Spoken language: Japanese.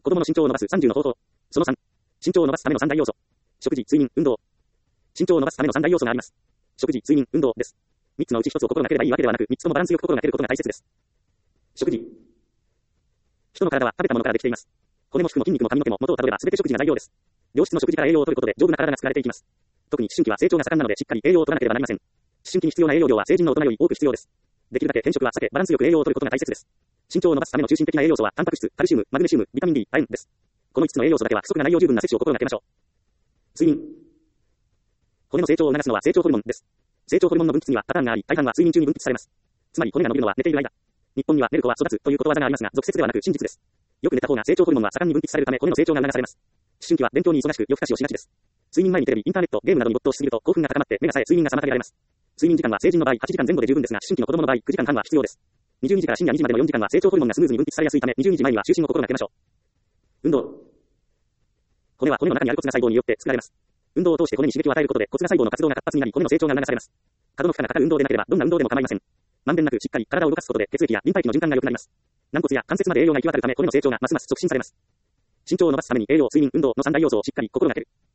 子供の身長を伸ばす30の方法。その3。身長を伸ばすための3大要素。食事、睡眠、運動。身長を伸ばすための3大要素があります。食事、睡眠、運動です。3つのうち1つを心がければいいわけではなく、3つともバランスよく心がけることが大切です。食事。人の体は食べたものからできています。骨も皮膚も筋肉も髪の毛も元をたどれば全て食事が材料です。良質の食事から栄養を取ることで丈夫な体が作られていきます。特に思春期は成長が盛んなのでしっかり栄養を取らなければなりません。思春期に必要な栄養量は成人の大人より多く必要です。できるだけ転食は避け、バランスよく栄養を取ることが大切です。身長を伸ばすための中心的な栄養素は、タンパク質、カルシウム、マグネシウム、ビタミン D、亜鉛です。この5つの栄養素だけは不足がないよう十分な摂取を心がけましょう。睡眠。骨の成長を促すのは成長ホルモンです。成長ホルモンの分泌にはパターンがあり、大半は睡眠中に分泌されます。つまり骨が伸びるのは寝ている間。日本には寝る子は育つということわざがありますが、俗説ではなく真実です。よく寝た方が成長ホルモンは盛んに分泌されるため骨の成長が促されます。思春期は勉強に忙しく夜更かしをしがちです。睡眠前にテレビ、インターネット、ゲームなどに没頭しすぎると興奮が高まって目が冴え睡眠が妨げられます。睡眠時間は成人の場合8時間前後で十分ですが、思春期の子供の場合9時間半は必要です。22時から深夜2時までの4時間は成長ホルモンがスムーズに分泌されやすいため、22時前には就寝を心がけましょう。運動。骨は骨の中にある骨が細胞によって作られます。運動を通して骨に刺激を与えることで骨が細胞の活動が活発になり骨の成長が促されます。過度の負荷がかかる運動でなければどんな運動でも構いません。まんべんなくしっかり体を動かすことで血液やリンパ液の循環が良くなります。軟骨や関節まで栄養が行き渡るため骨の成長がますます促進されます。身長を伸ばすために栄養、睡眠、運動の3大要素をしっかり心がける。